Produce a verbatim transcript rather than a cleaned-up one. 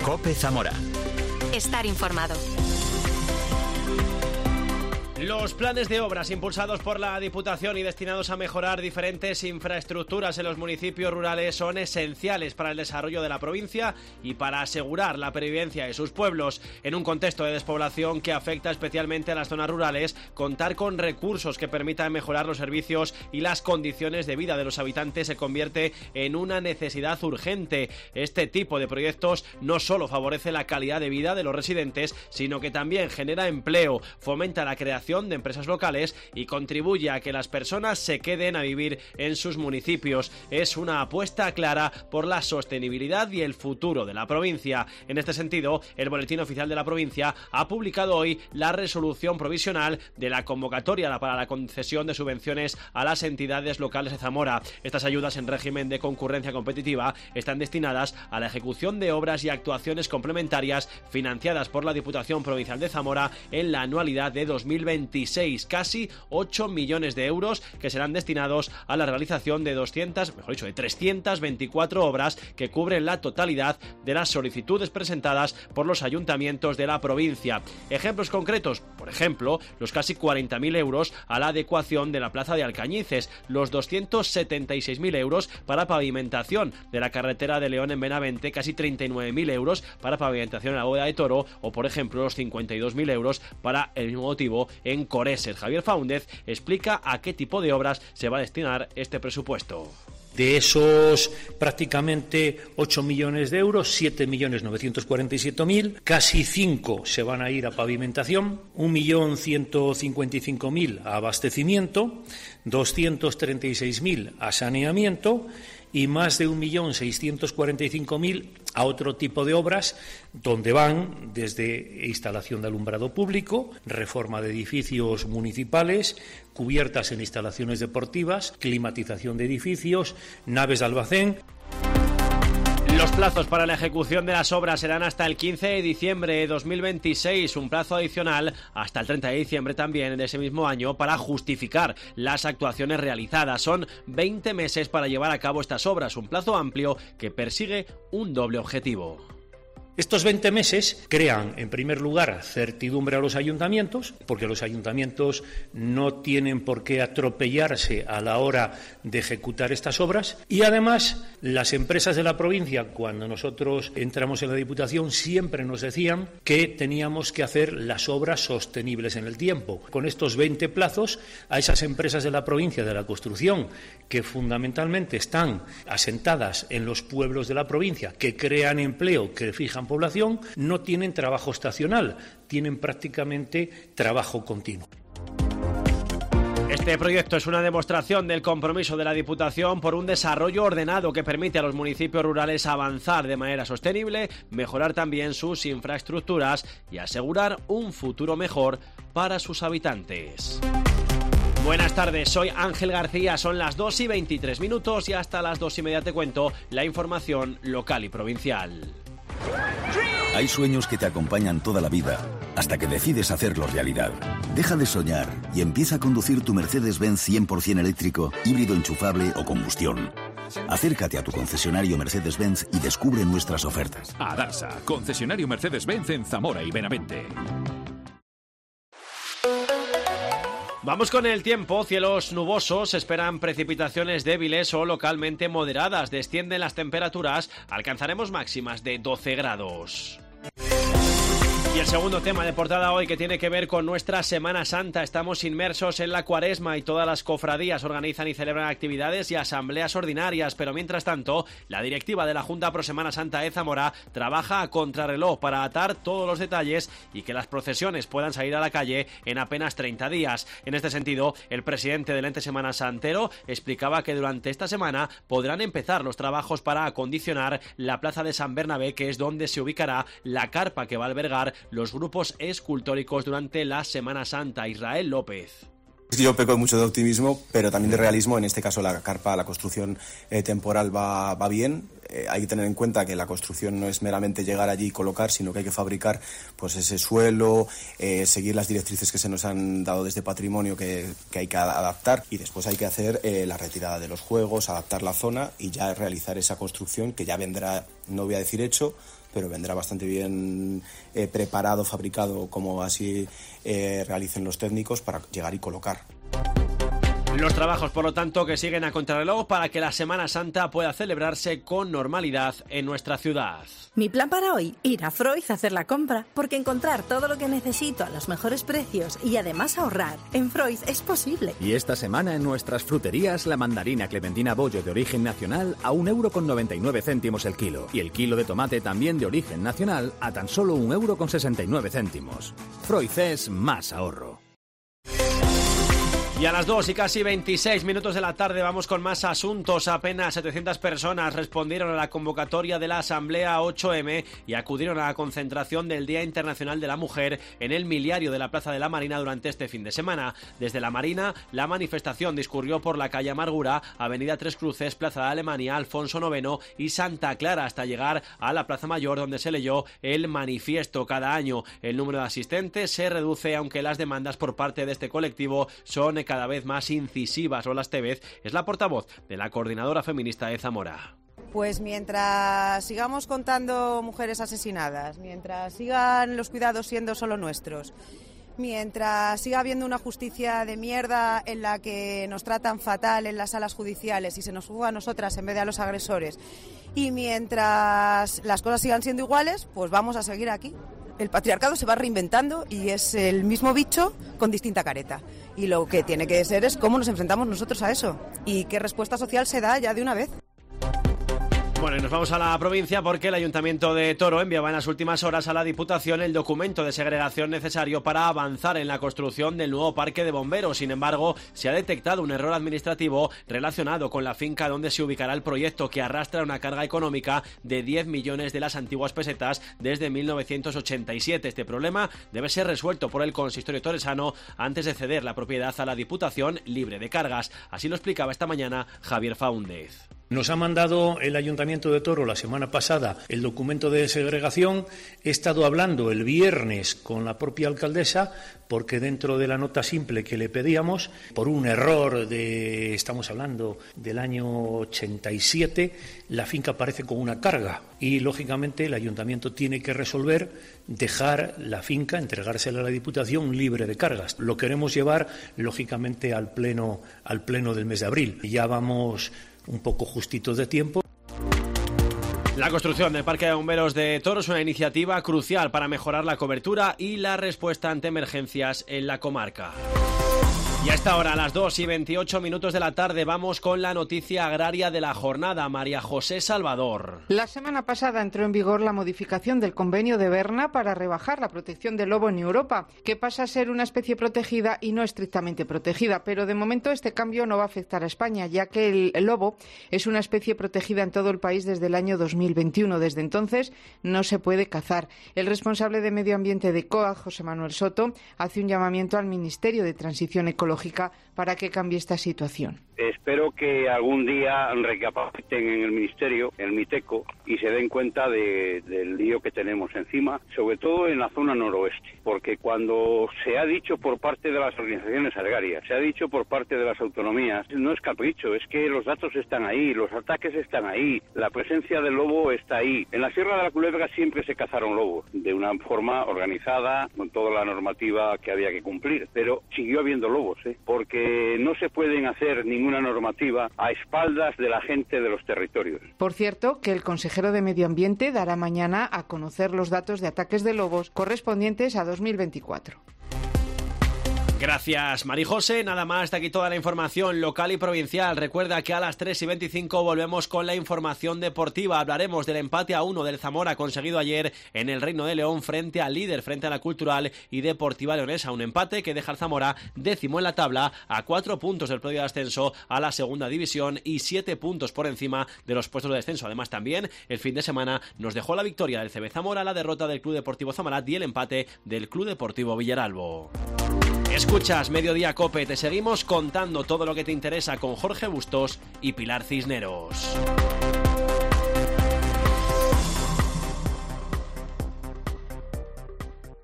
COPE Zamora. Estar informado. Los planes de obras impulsados por la Diputación y destinados a mejorar diferentes infraestructuras en los municipios rurales son esenciales para el desarrollo de la provincia y para asegurar la pervivencia de sus pueblos. En un contexto de despoblación que afecta especialmente a las zonas rurales, contar con recursos que permitan mejorar los servicios y las condiciones de vida de los habitantes se convierte en una necesidad urgente. Este tipo de proyectos no solo favorece la calidad de vida de los residentes, sino que también genera empleo, fomenta la creación de empresas locales y contribuye a que las personas se queden a vivir en sus municipios. Es una apuesta clara por la sostenibilidad y el futuro de la provincia. En este sentido, el Boletín Oficial de la Provincia ha publicado hoy la resolución provisional de la convocatoria para la concesión de subvenciones a las entidades locales de Zamora. Estas ayudas en régimen de concurrencia competitiva están destinadas a la ejecución de obras y actuaciones complementarias financiadas por la Diputación Provincial de Zamora en la anualidad de dos mil veintiséis, casi ocho millones de euros que serán destinados a la realización de doscientas, mejor dicho, de trescientas veinticuatro obras que cubren la totalidad de las solicitudes presentadas por los ayuntamientos de la provincia. Ejemplos concretos, por ejemplo, los casi cuarenta mil euros a la adecuación de la plaza de Alcañices, los doscientos setenta y seis mil euros para pavimentación de la carretera de León en Benavente, casi treinta y nueve mil euros para pavimentación en la Bóveda de Toro o, por ejemplo, los cincuenta y dos mil euros para el mismo motivo en Coreses. Javier Faúndez explica a qué tipo de obras se va a destinar este presupuesto. De esos prácticamente ocho millones de euros, siete millones novecientos cuarenta y siete mil, casi cinco se van a ir a pavimentación, un millón ciento cincuenta y cinco mil a abastecimiento, doscientos treinta y seis mil a saneamiento y más de un millón seiscientos cuarenta y cinco mil a otro tipo de obras, donde van desde instalación de alumbrado público, reforma de edificios municipales, cubiertas en instalaciones deportivas, climatización de edificios, naves de almacén. Los plazos para la ejecución de las obras serán hasta el quince de diciembre de dos mil veintiséis, un plazo adicional hasta el treinta de diciembre también de ese mismo año para justificar las actuaciones realizadas. Son veinte meses para llevar a cabo estas obras, un plazo amplio que persigue un doble objetivo. Estos veinte meses crean, en primer lugar, certidumbre a los ayuntamientos, porque los ayuntamientos no tienen por qué atropellarse a la hora de ejecutar estas obras, y además las empresas de la provincia, cuando nosotros entramos en la Diputación, siempre nos decían que teníamos que hacer las obras sostenibles en el tiempo. Con estos veinte plazos, a esas empresas de la provincia de la construcción, que fundamentalmente están asentadas en los pueblos de la provincia, que crean empleo, que fijan población, no tienen trabajo estacional, tienen prácticamente trabajo continuo. Este proyecto es una demostración del compromiso de la Diputación por un desarrollo ordenado que permite a los municipios rurales avanzar de manera sostenible, mejorar también sus infraestructuras y asegurar un futuro mejor para sus habitantes. Buenas tardes, soy Ángel García, son las dos y veintitrés minutos y hasta las dos y media te cuento la información local y provincial. Hay sueños que te acompañan toda la vida, hasta que decides hacerlos realidad. Deja de soñar y empieza a conducir tu Mercedes-Benz cien por ciento eléctrico, híbrido enchufable o combustión. Acércate a tu concesionario Mercedes-Benz y descubre nuestras ofertas. Adarsa, concesionario Mercedes-Benz en Zamora y Benavente. Vamos con el tiempo. Cielos nubosos, esperan precipitaciones débiles o localmente moderadas. Descienden las temperaturas, alcanzaremos máximas de doce grados. Y el segundo tema de portada hoy, que tiene que ver con nuestra Semana Santa. Estamos inmersos en la Cuaresma y todas las cofradías organizan y celebran actividades y asambleas ordinarias, pero mientras tanto, la directiva de la Junta Pro Semana Santa de Zamora trabaja a contrarreloj para atar todos los detalles y que las procesiones puedan salir a la calle en apenas treinta días. En este sentido, el presidente del ente Semana Santero explicaba que durante esta semana podrán empezar los trabajos para acondicionar la plaza de San Bernabé, que es donde se ubicará la carpa que va a albergar los grupos escultóricos durante la Semana Santa. Israel López. Yo peco mucho de optimismo, pero también de realismo. En este caso la carpa, la construcción eh, temporal va, va bien. Eh, hay que tener en cuenta que la construcción no es meramente llegar allí y colocar, sino que hay que fabricar pues ese suelo, eh, seguir las directrices que se nos han dado desde patrimonio que, que hay que adaptar, y después hay que hacer eh, la retirada de los juegos, adaptar la zona y ya realizar esa construcción que ya vendrá, no voy a decir hecho, pero vendrá bastante bien eh, preparado, fabricado, como así eh, realicen los técnicos, para llegar y colocar. Los trabajos, por lo tanto, que siguen a contrarreloj para que la Semana Santa pueda celebrarse con normalidad en nuestra ciudad. Mi plan para hoy, ir a Freud a hacer la compra, porque encontrar todo lo que necesito a los mejores precios y además ahorrar en Freud es posible. Y esta semana en nuestras fruterías, la mandarina clementina bollo de origen nacional a un euro con noventa y nueve céntimos el kilo. Y el kilo de tomate también de origen nacional a tan solo un euro con sesenta y nueve céntimos. Freud es más ahorro. Y a las dos y casi veintiséis minutos de la tarde vamos con más asuntos. Apenas setecientas personas respondieron a la convocatoria de la Asamblea ocho eme y acudieron a la concentración del Día Internacional de la Mujer en el miliario de la Plaza de la Marina durante este fin de semana. Desde la Marina, la manifestación discurrió por la calle Amargura, Avenida Tres Cruces, Plaza de Alemania, Alfonso noveno y Santa Clara, hasta llegar a la Plaza Mayor, donde se leyó el manifiesto. Cada año el número de asistentes se reduce, aunque las demandas por parte de este colectivo son cada vez más incisivas. Lola Estevez es la portavoz de la Coordinadora Feminista de Zamora. Pues mientras sigamos contando mujeres asesinadas, mientras sigan los cuidados siendo solo nuestros, mientras siga habiendo una justicia de mierda en la que nos tratan fatal en las salas judiciales y se nos juzga a nosotras en vez de a los agresores, y mientras las cosas sigan siendo iguales, pues vamos a seguir aquí. El patriarcado se va reinventando y es el mismo bicho con distinta careta. Y lo que tiene que ser es cómo nos enfrentamos nosotros a eso y qué respuesta social se da ya de una vez. Bueno, y nos vamos a la provincia porque el Ayuntamiento de Toro enviaba en las últimas horas a la Diputación el documento de segregación necesario para avanzar en la construcción del nuevo parque de bomberos. Sin embargo, se ha detectado un error administrativo relacionado con la finca donde se ubicará el proyecto, que arrastra una carga económica de diez millones de las antiguas pesetas desde mil novecientos ochenta y siete. Este problema debe ser resuelto por el consistorio toresano antes de ceder la propiedad a la Diputación libre de cargas. Así lo explicaba esta mañana Javier Faúndez. Nos ha mandado el Ayuntamiento de Toro la semana pasada el documento de segregación. He estado hablando el viernes con la propia alcaldesa porque dentro de la nota simple que le pedíamos, por un error de, estamos hablando del año ochenta y siete, la finca aparece con una carga y lógicamente el Ayuntamiento tiene que resolver dejar la finca, entregársela a la Diputación libre de cargas. Lo queremos llevar lógicamente al pleno, al pleno del mes de abril. Ya vamos un poco justitos de tiempo. La construcción del Parque de Bomberos de Toro es una iniciativa crucial para mejorar la cobertura y la respuesta ante emergencias en la comarca. Y a esta hora, a las dos y veintiocho minutos de la tarde, vamos con la noticia agraria de la jornada. María José Salvador. La semana pasada entró en vigor la modificación del convenio de Berna para rebajar la protección del lobo en Europa, que pasa a ser una especie protegida y no estrictamente protegida. Pero de momento este cambio no va a afectar a España, ya que el, el lobo es una especie protegida en todo el país desde el año dos mil veintiuno. Desde entonces no se puede cazar. El responsable de Medio Ambiente de C O A, José Manuel Soto, hace un llamamiento al Ministerio de Transición Ecológica para que cambie esta situación. Espero que algún día recapaciten en el Ministerio, en Miteco, y se den cuenta de, del lío que tenemos encima, sobre todo en la zona noroeste, porque cuando se ha dicho por parte de las organizaciones agrarias, se ha dicho por parte de las autonomías, no es capricho, es que los datos están ahí, los ataques están ahí, la presencia del lobo está ahí. En la Sierra de la Culebra siempre se cazaron lobos, de una forma organizada, con toda la normativa que había que cumplir, pero siguió habiendo lobos, ¿eh? Porque no se pueden hacer ninguna normativa a espaldas de la gente de los territorios. Por cierto, que el consejero de Medio Ambiente dará mañana a conocer los datos de ataques de lobos correspondientes a dos mil veinticuatro. Gracias, Marijose. Nada más, de aquí toda la información local y provincial. Recuerda que a las tres y veinticinco volvemos con la información deportiva. Hablaremos del empate a uno del Zamora conseguido ayer en el Reino de León frente al líder, frente a la Cultural y Deportiva Leonesa. Un empate que deja al Zamora décimo en la tabla, a cuatro puntos del podio de ascenso a la segunda división y siete puntos por encima de los puestos de descenso. Además, también el fin de semana nos dejó la victoria del C B Zamora, la derrota del Club Deportivo Zamarat y el empate del Club Deportivo Villaralbo. Escuchas Mediodía Cope, te seguimos contando todo lo que te interesa con Jorge Bustos y Pilar Cisneros.